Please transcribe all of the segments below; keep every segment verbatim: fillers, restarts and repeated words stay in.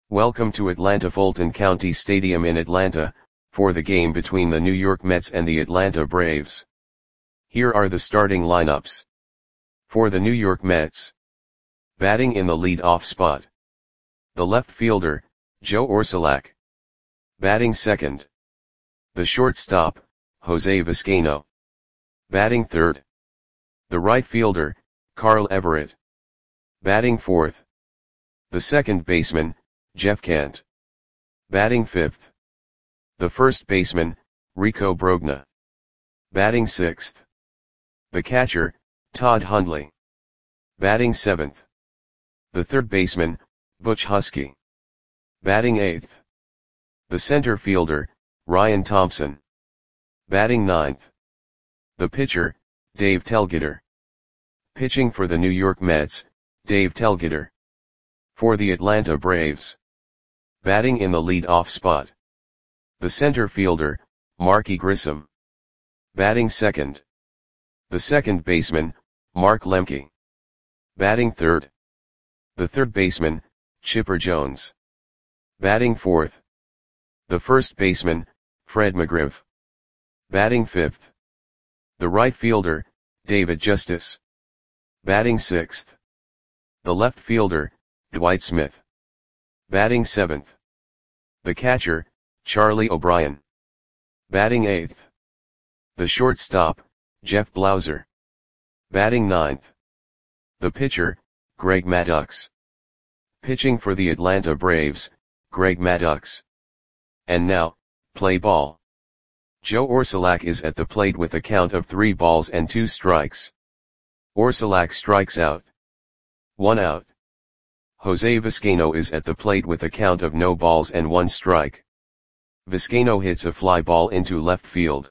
Welcome to Atlanta Fulton County Stadium in Atlanta, for the game between the New York Mets and the Atlanta Braves. Here are the starting lineups. For the New York Mets. Batting in the lead-off spot. The left fielder, Joe Orsulak. Batting second. The shortstop, Jose Vizcaino. Batting third. The right fielder, Carl Everett. Batting fourth. The second baseman, Jeff Kent. Batting fifth. The first baseman, Rico Brogna. Batting sixth. The catcher, Todd Hundley. Batting seventh. The third baseman, Butch Husky. Batting eighth. The center fielder, Ryan Thompson. Batting ninth. The pitcher, Dave Telgeter. Pitching for the New York Mets, Dave Telgeter. For the Atlanta Braves. Batting in the lead-off spot. The center fielder, Marky Grissom. Batting second. The second baseman, Mark Lemke. Batting third. The third baseman, Chipper Jones. Batting fourth. The first baseman, Fred McGriff. Batting fifth. The right fielder, David Justice. Batting sixth. The left fielder, Dwight Smith. Batting seventh. The catcher, Charlie O'Brien. Batting eighth. The shortstop, Jeff Blauser. Batting ninth. The pitcher, Greg Maddux. Pitching for the Atlanta Braves, Greg Maddux. And now, play ball. Joe Orsulak is at the plate with a count of three balls and two strikes. Orsulak strikes out. One out. Jose Vizcaino is at the plate with a count of no balls and one strike. Vizcaino hits a fly ball into left field.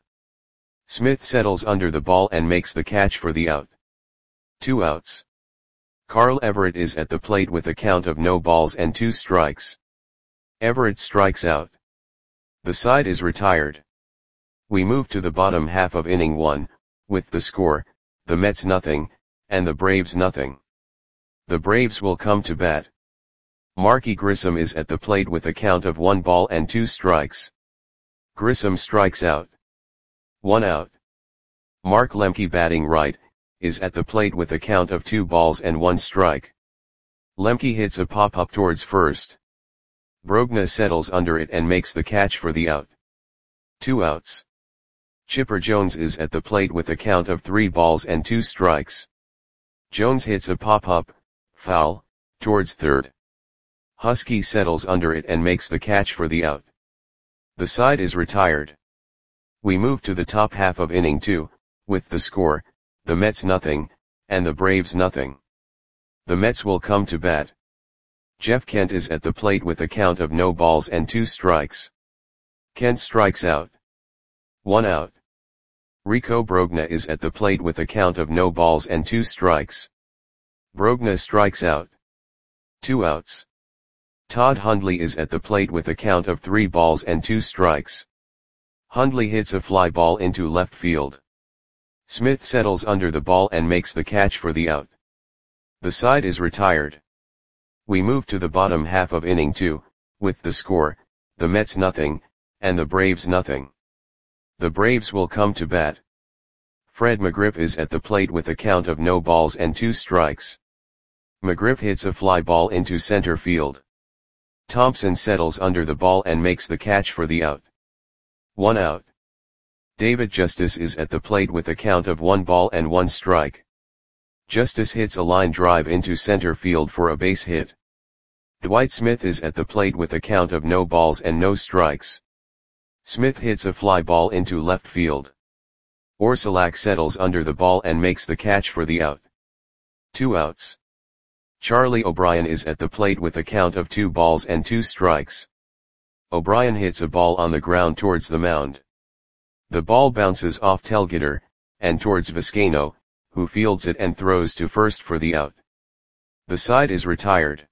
Smith settles under the ball and makes the catch for the out. Two outs. Carl Everett is at the plate with a count of no balls and two strikes. Everett strikes out. The side is retired. We move to the bottom half of inning one, with the score, the Mets nothing, and the Braves nothing. The Braves will come to bat. Marky Grissom is at the plate with a count of one ball and two strikes. Grissom strikes out. One out. Mark Lemke, batting right, is at the plate with a count of two balls and one strike. Lemke hits a pop-up towards first. Brogna settles under it and makes the catch for the out. Two outs. Chipper Jones is at the plate with a count of three balls and two strikes. Jones hits a pop-up, foul, towards third. Husky settles under it and makes the catch for the out. The side is retired. We move to the top half of inning two, with the score, the Mets nothing, and the Braves nothing. The Mets will come to bat. Jeff Kent is at the plate with a count of no balls and two strikes. Kent strikes out. One out. Rico Brogna is at the plate with a count of no balls and two strikes. Brogna strikes out. Two outs. Todd Hundley is at the plate with a count of three balls and two strikes. Hundley hits a fly ball into left field. Smith settles under the ball and makes the catch for the out. The side is retired. We move to the bottom half of inning two, with the score, the Mets nothing, and the Braves nothing. The Braves will come to bat. Fred McGriff is at the plate with a count of no balls and two strikes. McGriff hits a fly ball into center field. Thompson settles under the ball and makes the catch for the out. One out. David Justice is at the plate with a count of one ball and one strike. Justice hits a line drive into center field for a base hit. Dwight Smith is at the plate with a count of no balls and no strikes. Smith hits a fly ball into left field. Orsulak settles under the ball and makes the catch for the out. Two outs. Charlie O'Brien is at the plate with a count of two balls and two strikes. O'Brien hits a ball on the ground towards the mound. The ball bounces off Telgeter, and towards Vizcaino, who fields it and throws to first for the out. The side is retired.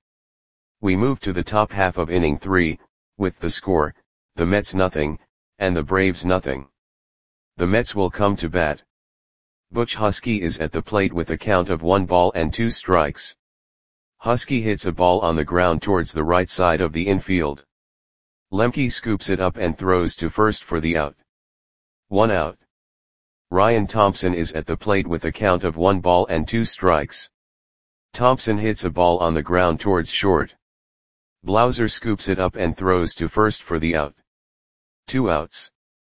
We move to the top half of inning three, with the score, the Mets nothing, and the Braves nothing. The Mets will come to bat. Butch Husky is at the plate with a count of one ball and two strikes. Husky hits a ball on the ground towards the right side of the infield. Lemke scoops it up and throws to first for the out. One out. Ryan Thompson is at the plate with a count of one ball and two strikes. Thompson hits a ball on the ground towards short. Blauser scoops it up and throws to first for the out. Two outs.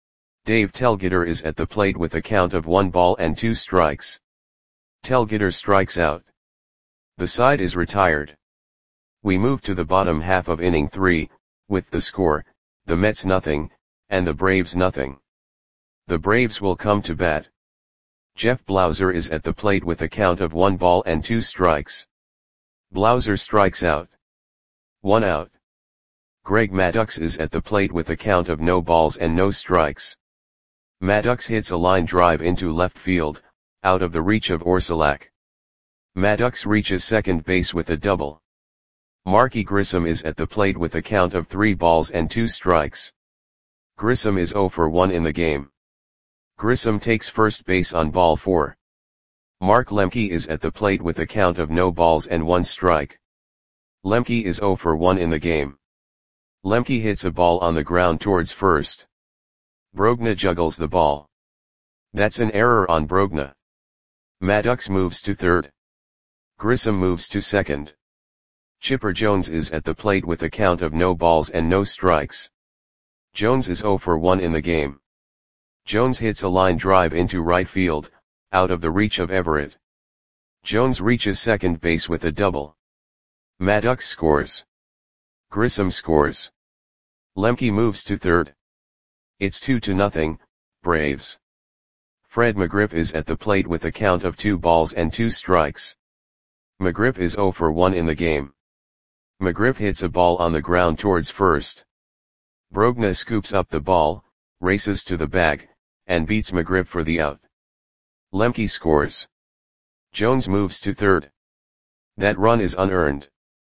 Dave Telgeter is at the plate with a count of one ball and two strikes. Telgeter strikes out. The side is retired. We move to the bottom half of inning three, with the score, the Mets nothing, and the Braves nothing. The Braves will come to bat. Jeff Blauser is at the plate with a count of one ball and two strikes. Blauser strikes out. One out. Greg Maddux is at the plate with a count of no balls and no strikes. Maddux hits a line drive into left field, out of the reach of Orsulak. Maddux reaches second base with a double. Marky Grissom is at the plate with a count of three balls and two strikes. Grissom is oh for one in the game. Grissom takes first base on ball four. Mark Lemke is at the plate with a count of no balls and one strike. Lemke is oh for one in the game. Lemke hits a ball on the ground towards first. Brogna juggles the ball. That's an error on Brogna. Maddux moves to third. Grissom moves to second. Chipper Jones is at the plate with a count of no balls and no strikes. Jones is oh for one in the game. Jones hits a line drive into right field, out of the reach of Everett. Jones reaches second base with a double. Maddux scores. Grissom scores. Lemke moves to third. It's two to nothing, Braves. Fred McGriff is at the plate with a count of two balls and two strikes. McGriff is oh for one in the game. McGriff hits a ball on the ground towards first. Brogna scoops up the ball, races to the bag, and beats McGriff for the out. Lemke scores. Jones moves to third. That run is unearned.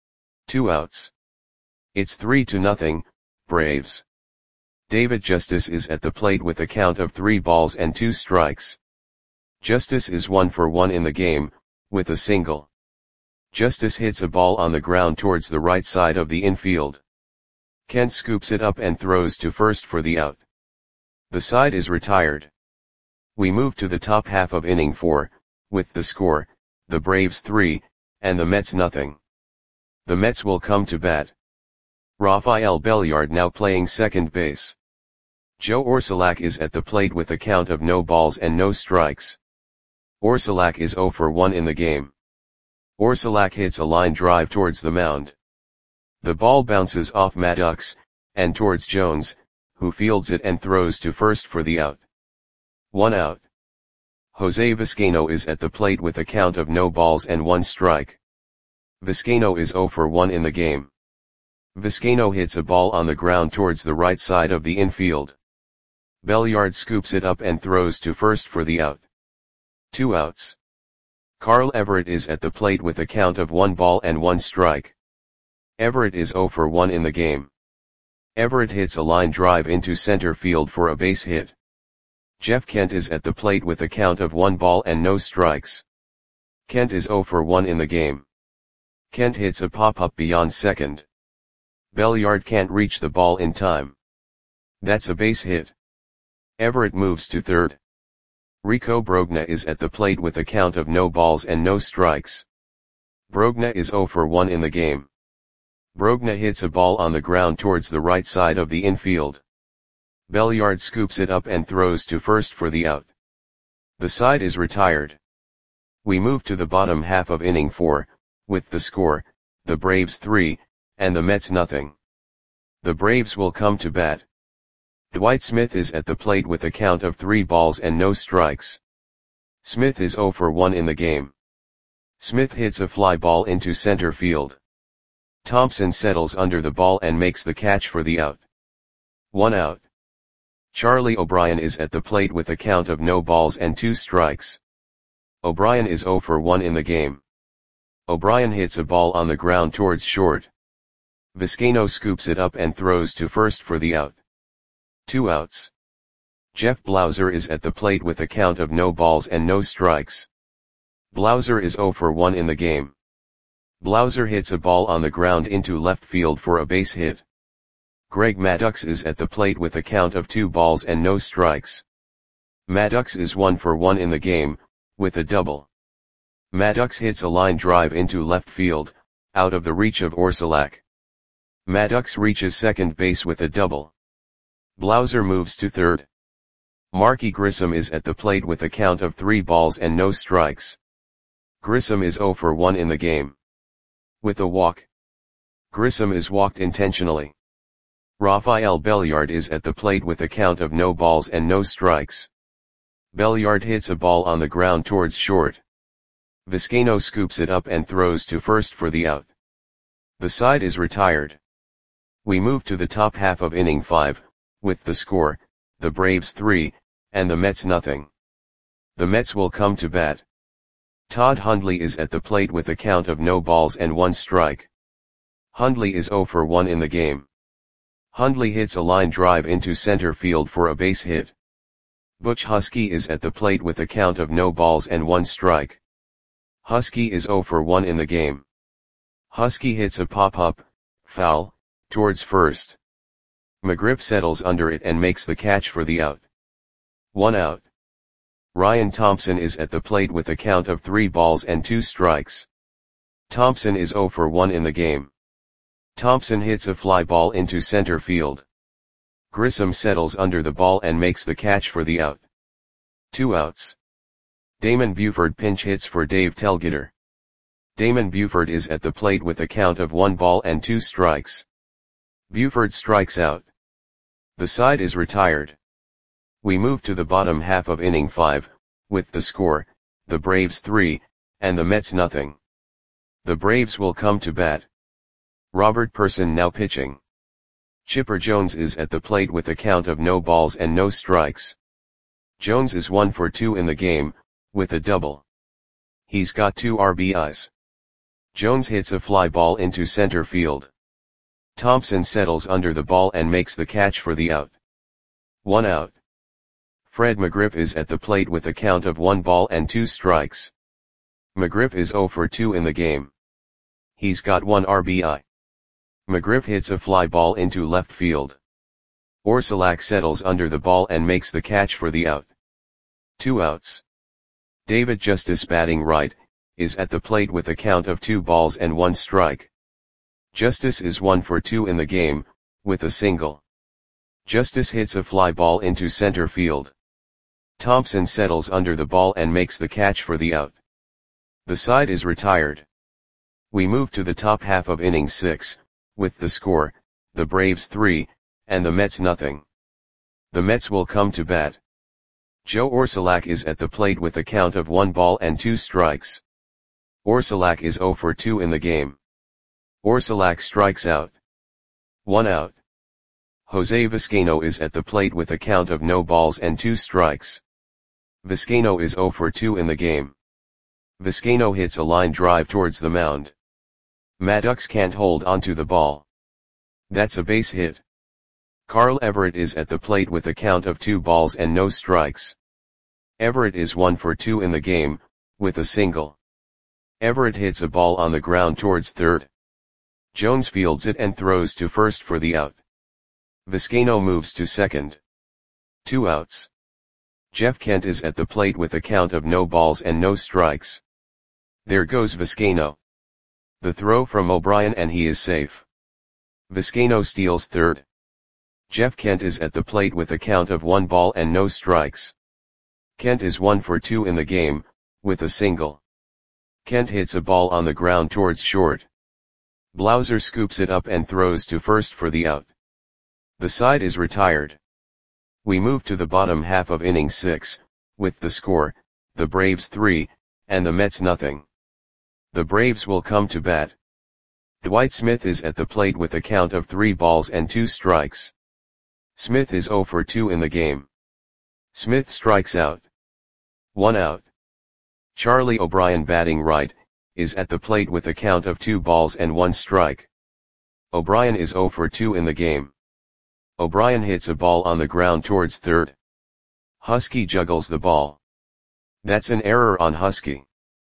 Two outs. It's three to nothing, Braves. David Justice is at the plate with a count of three balls and two strikes. Justice is one for one in the game, with a single. Justice hits a ball on the ground towards the right side of the infield. Kent scoops it up and throws to first for the out. The side is retired. We move to the top half of inning four, with the score, the Braves three, and the Mets nothing. The Mets will come to bat. Rafael Belliard now playing second base. Joe Orsulak is at the plate with a count of no balls and no strikes. Orsulak is oh for one in the game. Orsulak hits a line drive towards the mound. The ball bounces off Maddux, and towards Jones, who fields it and throws to first for the out. One out. Jose Vizcaino is at the plate with a count of no balls and one strike. Vizcaino is oh for one in the game. Vizcaino hits a ball on the ground towards the right side of the infield. Belliard scoops it up and throws to first for the out. Two outs. Carl Everett is at the plate with a count of one ball and one strike. Everett is oh for one in the game. Everett hits a line drive into center field for a base hit. Jeff Kent is at the plate with a count of one ball and no strikes. Kent is oh for one in the game. Kent hits a pop-up beyond second. Belliard can't reach the ball in time. That's a base hit. Everett moves to third. Rico Brogna is at the plate with a count of no balls and no strikes. Brogna is oh for one in the game. Brogna hits a ball on the ground towards the right side of the infield. Belliard scoops it up and throws to first for the out. The side is retired. We move to the bottom half of inning four, with the score, the Braves three, and the Mets nothing. The Braves will come to bat. Dwight Smith is at the plate with a count of three balls and no strikes. Smith is oh for one in the game. Smith hits a fly ball into center field. Thompson settles under the ball and makes the catch for the out. One out. Charlie O'Brien is at the plate with a count of no balls and two strikes. O'Brien is oh for one in the game. O'Brien hits a ball on the ground towards short. Vizcaino scoops it up and throws to first for the out. Two outs. Jeff Blauser is at the plate with a count of no balls and no strikes. Blauser is oh for one in the game. Blauser hits a ball on the ground into left field for a base hit. Greg Maddux is at the plate with a count of two balls and no strikes. Maddux is one for one in the game, with a double. Maddux hits a line drive into left field, out of the reach of Orsulak. Maddux reaches second base with a double. Blauser moves to third. Marky Grissom is at the plate with a count of three balls and no strikes. Grissom is zero for one in the game. With a walk. Grissom is walked intentionally. Rafael Belliard is at the plate with a count of no balls and no strikes. Belliard hits a ball on the ground towards short. Vizcaino scoops it up and throws to first for the out. The side is retired. We move to the top half of inning five, with the score, the Braves three, and the Mets nothing. The Mets will come to bat. Todd Hundley is at the plate with a count of no balls and one strike. Hundley is zero for one in the game. Hundley hits a line drive into center field for a base hit. Butch Husky is at the plate with a count of no balls and one strike. Husky is zero for one in the game. Husky hits a pop-up, foul, towards first. McGriff settles under it and makes the catch for the out. One out. Ryan Thompson is at the plate with a count of three balls and two strikes. Thompson is zero for one in the game. Thompson hits a fly ball into center field. Grissom settles under the ball and makes the catch for the out. Two outs. Damon Buford pinch hits for Dave Telgeter. Damon Buford is at the plate with a count of one ball and two strikes. Buford strikes out. The side is retired. We move to the bottom half of inning five, with the score, the Braves three, and the Mets nothing. The Braves will come to bat. Robert Person now pitching. Chipper Jones is at the plate with a count of no balls and no strikes. Jones is one for two in the game, with a double. He's got two R B Is. Jones hits a fly ball into center field. Thompson settles under the ball and makes the catch for the out. One out. Fred McGriff is at the plate with a count of one ball and two strikes. McGriff is zero for two in the game. He's got one R B I. McGriff hits a fly ball into left field. Orsulak settles under the ball and makes the catch for the out. Two outs. David Justice, batting right, is at the plate with a count of two balls and one strike. Justice is one for two in the game, with a single. Justice hits a fly ball into center field. Thompson settles under the ball and makes the catch for the out. The side is retired. We move to the top half of inning six, with the score, the Braves three, and the Mets nothing. The Mets will come to bat. Joe Orsulak is at the plate with a count of one ball and two strikes. Orsulak is zero for two in the game. Orsulak strikes out. One out. Jose Vizcaino is at the plate with a count of no balls and two strikes. Vizcaino is zero for two in the game. Vizcaino hits a line drive towards the mound. Maddux can't hold onto the ball. That's a base hit. Carl Everett is at the plate with a count of two balls and no strikes. Everett is one for two in the game, with a single. Everett hits a ball on the ground towards third. Jones fields it and throws to first for the out. Vizcaino moves to second. Two outs. Jeff Kent is at the plate with a count of no balls and no strikes. There goes Vizcaino. The throw from O'Brien and he is safe. Vizcaino steals third. Jeff Kent is at the plate with a count of one ball and no strikes. Kent is one for two in the game, with a single. Kent hits a ball on the ground towards short. Blauser scoops it up and throws to first for the out. The side is retired. We move to the bottom half of inning six, with the score, the Braves three, and the Mets nothing. The Braves will come to bat. Dwight Smith is at the plate with a count of three balls and two strikes. Smith is zero for two in the game. Smith strikes out. One out. Charlie O'Brien, batting right, is at the plate with a count of two balls and one strike. O'Brien is zero for two in the game. O'Brien hits a ball on the ground towards third. Husky juggles the ball. That's an error on Husky.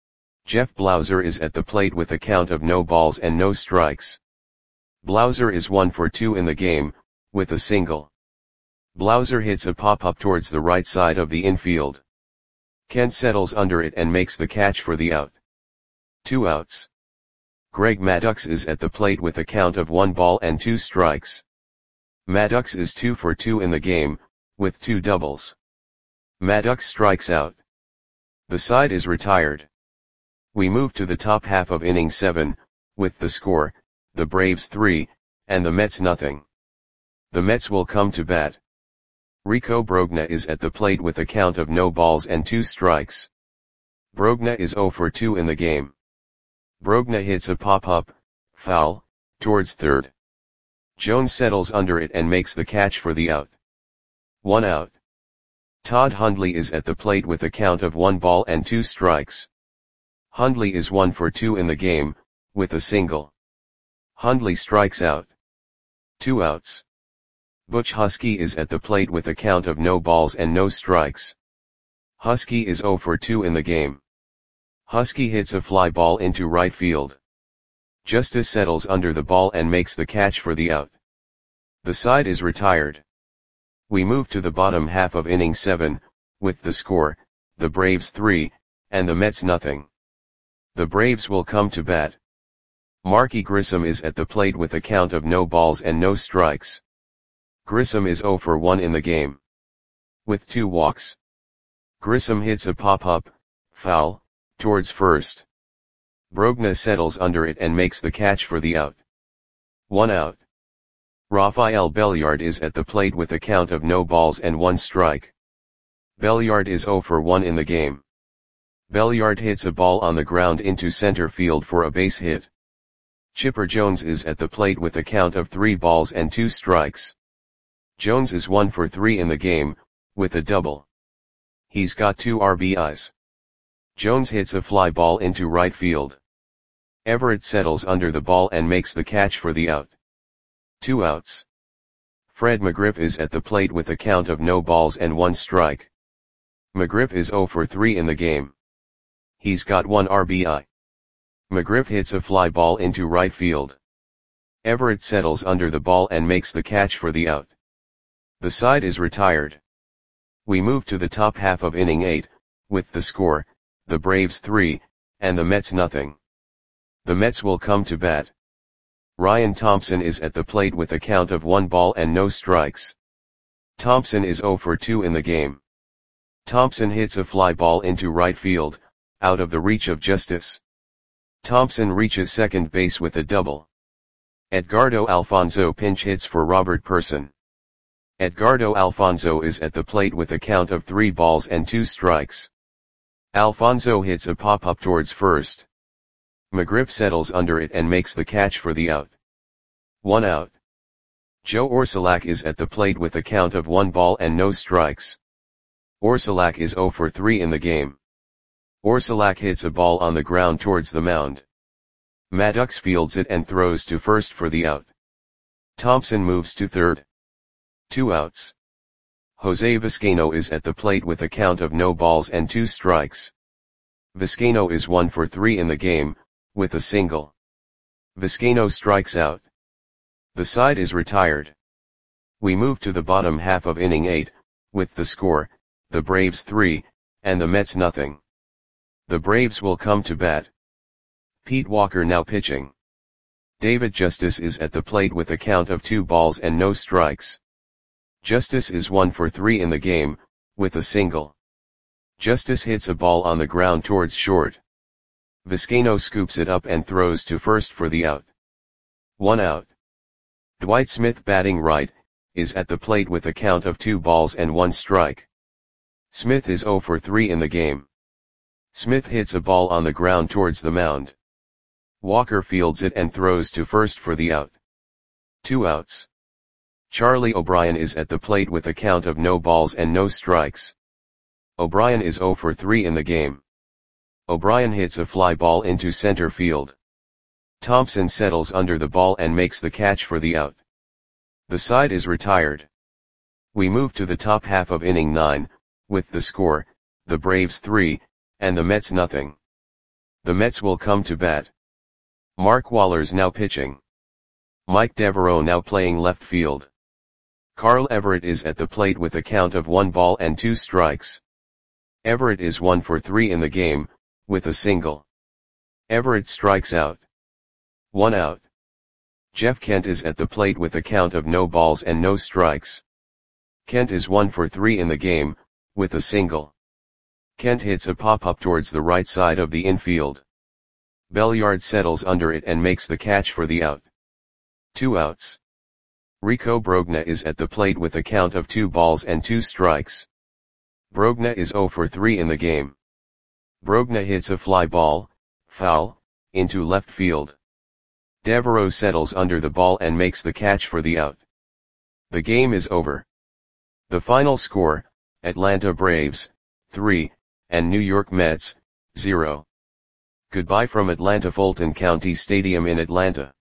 Jeff Blauser is at the plate with a count of no balls and no strikes. Blauser is one for two in the game, with a single. Blauser hits a pop-up towards the right side of the infield. Kent settles under it and makes the catch for the out. Two outs. Greg Maddux is at the plate with a count of one ball and two strikes. Maddux is two for two in the game, with two doubles. Maddux strikes out. The side is retired. We move to the top half of inning seven, with the score, the Braves three, and the Mets nothing. The Mets will come to bat. Rico Brogna is at the plate with a count of no balls and two strikes. Brogna is zero for two in the game. Brogna hits a pop-up, foul, towards third. Jones settles under it and makes the catch for the out. One out. Todd Hundley is at the plate with a count of one ball and two strikes. Hundley is one for two in the game, with a single. Hundley strikes out. Two outs. Butch Husky is at the plate with a count of no balls and no strikes. Husky is zero for two in the game. Husky hits a fly ball into right field. Justice settles under the ball and makes the catch for the out. The side is retired. We move to the bottom half of inning seven, with the score, the Braves three, and the Mets nothing. The Braves will come to bat. Marky Grissom is at the plate with a count of no balls and no strikes. Grissom is zero for one in the game. With two walks. Grissom hits a pop-up, foul, towards first. Brogna settles under it and makes the catch for the out. One out. Rafael Belliard is at the plate with a count of no balls and one strike. Belliard is zero for one in the game. Belliard hits a ball on the ground into center field for a base hit. Chipper Jones is at the plate with a count of three balls and two strikes. Jones is one for three in the game, with a double. He's got two R B Is. Jones hits a fly ball into right field. Everett settles under the ball and makes the catch for the out. Two outs. Fred McGriff is at the plate with a count of no balls and one strike. McGriff is zero for three in the game. He's got one R B I. McGriff hits a fly ball into right field. Everett settles under the ball and makes the catch for the out. The side is retired. We move to the top half of inning eight, with the score, the Braves three, and the Mets nothing. The Mets will come to bat. Ryan Thompson is at the plate with a count of one ball and no strikes. Thompson is zero for two in the game. Thompson hits a fly ball into right field, out of the reach of Justice. Thompson reaches second base with a double. Edgardo Alfonzo pinch hits for Robert Person. Edgardo Alfonzo is at the plate with a count of three balls and two strikes. Alfonzo hits a pop-up towards first. McGriff settles under it and makes the catch for the out. One out. Joe Orsulak is at the plate with a count of one ball and no strikes. Orsulak is zero for three in the game. Orsulak hits a ball on the ground towards the mound. Maddux fields it and throws to first for the out. Thompson moves to third. Two outs. Jose Vizcaino is at the plate with a count of no balls and two strikes. Vizcaino is one for three in the game, with a single. Vizcaino strikes out. The side is retired. We move to the bottom half of inning eight, with the score, the Braves three, and the Mets nothing. The Braves will come to bat. Pete Walker now pitching. David Justice is at the plate with a count of two balls and no strikes. Justice is one for three in the game, with a single. Justice hits a ball on the ground towards short. Vizcaino scoops it up and throws to first for the out. One out. Dwight Smith batting right, is at the plate with a count of two balls and one strike. Smith is zero for three in the game. Smith hits a ball on the ground towards the mound. Walker fields it and throws to first for the out. Two outs. Charlie O'Brien is at the plate with a count of no balls and no strikes. O'Brien is zero for three in the game. O'Brien hits a fly ball into center field. Thompson settles under the ball and makes the catch for the out. The side is retired. We move to the top half of inning nine, with the score, the Braves three, and the Mets nothing. The Mets will come to bat. Mark Waller's now pitching. Mike Devereaux now playing left field. Carl Everett is at the plate with a count of one ball and two strikes. Everett is one for three in the game, with a single. Everett strikes out. One out. Jeff Kent is at the plate with a count of no balls and no strikes. Kent is one for three in the game, with a single. Kent hits a pop-up towards the right side of the infield. Belliard settles under it and makes the catch for the out. Two outs. Rico Brogna is at the plate with a count of two balls and two strikes. Brogna is zero for three in the game. Brogna hits a fly ball, foul, into left field. Devereaux settles under the ball and makes the catch for the out. The game is over. The final score, Atlanta Braves, three, and New York Mets, zero. Goodbye from Atlanta Fulton County Stadium in Atlanta.